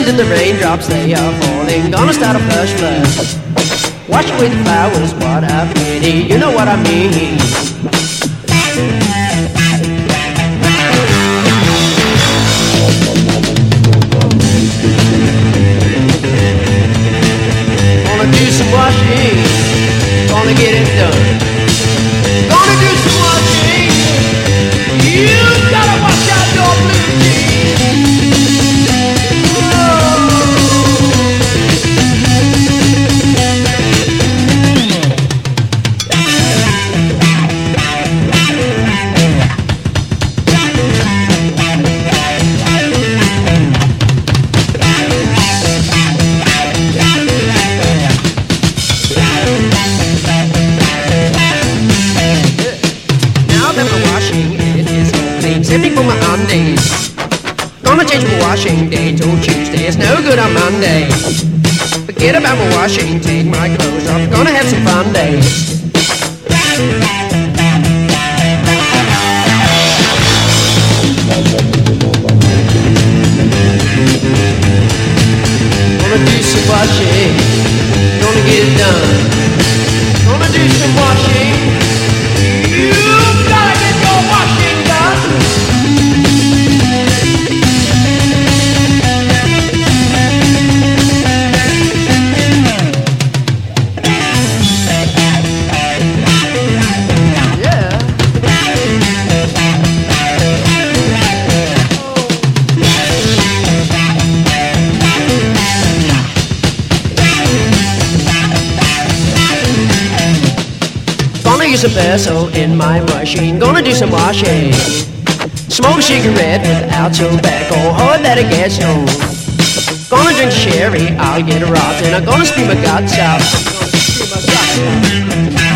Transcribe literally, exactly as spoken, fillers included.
listen to the raindrops, they are falling. Gonna start a flush flood. Wash away the flowers, what a pity. You know what I mean. Gonna do some washing, gonna get it done. Gonna do some washing, you gotta wash out your blue jeans. Simply for my undies. Gonna change my washing day till Tuesday. It's no good on Monday. Forget about my washing, take my clothes off. Gonna have some fun days. Gonna do some washing, gonna get it done. Gonna do some washing. You gotta get your washing done. Use a pencil in my machine, gonna do some washing. Smoke a cigarette without tobacco, oh that it gets old. Gonna drink sherry, I'll get rotten. I'm gonna scream my guts out.